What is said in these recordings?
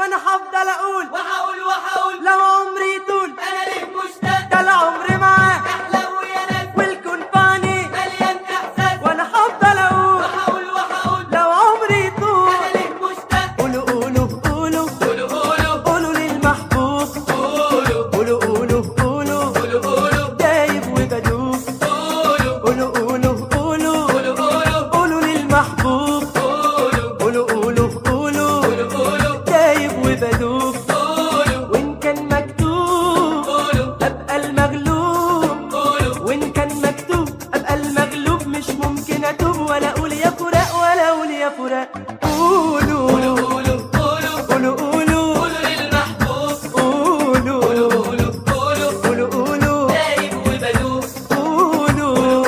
وانا هفضل اقول وهقول لو عمري طول انا ليه مشتاق، ده العمر معاك احلى ويا ناس والكون باني مليان احساس. وانا هفضل اقول وهقول لو عمري طول انا ليه مشتاق. قولوا قولوا قولوا قولوا للمحبوب قولوا قولوا قولوا دايب وبدوب قولوا قولوا قولوا للمحبوب قولوا قولوا قولوا دايب وبدوب وإن كان مكتوب أبقى المغلوب وإن كان مكتوب أبقى المغلوب مش ممكن أتوب ولا أقول يا فراق ولا أقول يا فراق قولوا قولوا قولوا للمحبوب قولوا قولوا قولوا دايب وبدوب. قولوا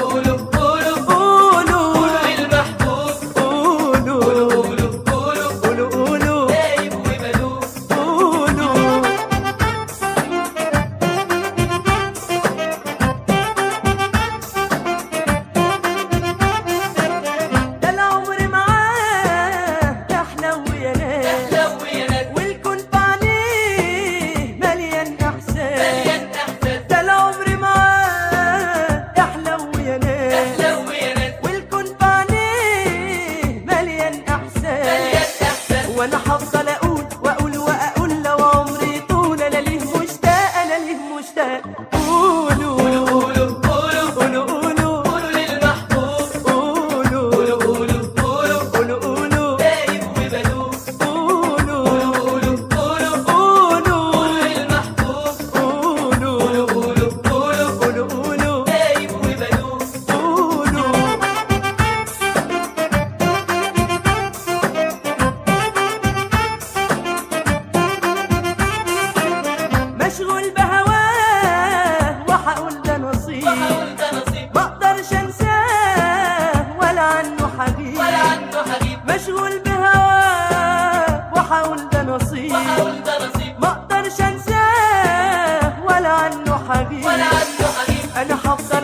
قولوا للمحبوب قولوا قولوا قولوا دايب وبدوب. قولوا ده العمر معاه احلى ويا ناس احلى ويا ناس والكون بعليه مليان احساس مليان احساس. ده العمر معاه احلى ويا ناس احلى ويا ناس والكون بعليه مليان احساس مليان احساس. وانا هفضل اقول واقول لو عمري طول انا ليه مشتاق انا ليه مشتاق قولوا قولوا للمحبوب قولوا قولوا دايب وبدوب. قولوا للمحبوب قولوا دايب وبدوب. مشغول بهواه وهقول ده نصيب ده نصيب مقدرش انساه ولا عنه حبيب ولا عنده حبيب. مشغول بهواه وهقول ده نصيب ده نصيب مقدرش انساه ولا عنه حبيب ولا عنده حبيب. انا هفضل